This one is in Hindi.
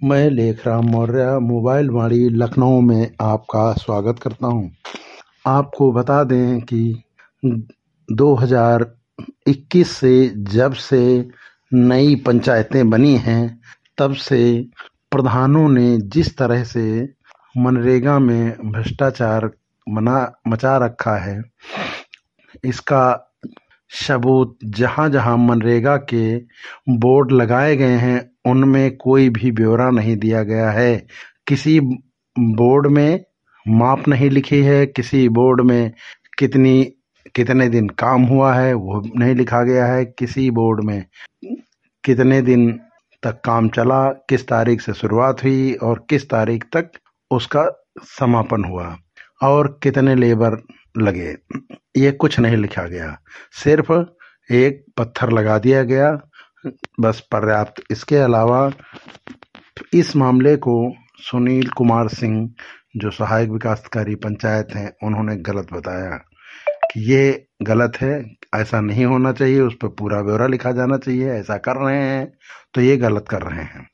मैं लेखराम मौर्य मोबाइल वाणी लखनऊ में आपका स्वागत करता हूं। आपको बता दें कि 2021 से जब से नई पंचायतें बनी हैं तब से प्रधानों ने जिस तरह से मनरेगा में भ्रष्टाचार मचा रखा है, इसका सबूत जहां जहां मनरेगा के बोर्ड लगाए गए हैं उनमें कोई भी ब्यौरा नहीं दिया गया है। किसी बोर्ड में माप नहीं लिखी है, किसी बोर्ड में कितने दिन काम हुआ है वो नहीं लिखा गया है, किसी बोर्ड में कितने दिन तक काम चला, किस तारीख से शुरुआत हुई और किस तारीख तक उसका समापन हुआ और कितने लेबर लगे, ये कुछ नहीं लिखा गया। सिर्फ एक पत्थर लगा दिया गया, बस पर्याप्त। इसके अलावा इस मामले को सुनील कुमार सिंह, जो सहायक विकास अधिकारी पंचायत हैं, उन्होंने गलत बताया कि ये गलत है, ऐसा नहीं होना चाहिए, उस पर पूरा ब्यौरा लिखा जाना चाहिए। ऐसा कर रहे हैं तो ये गलत कर रहे हैं।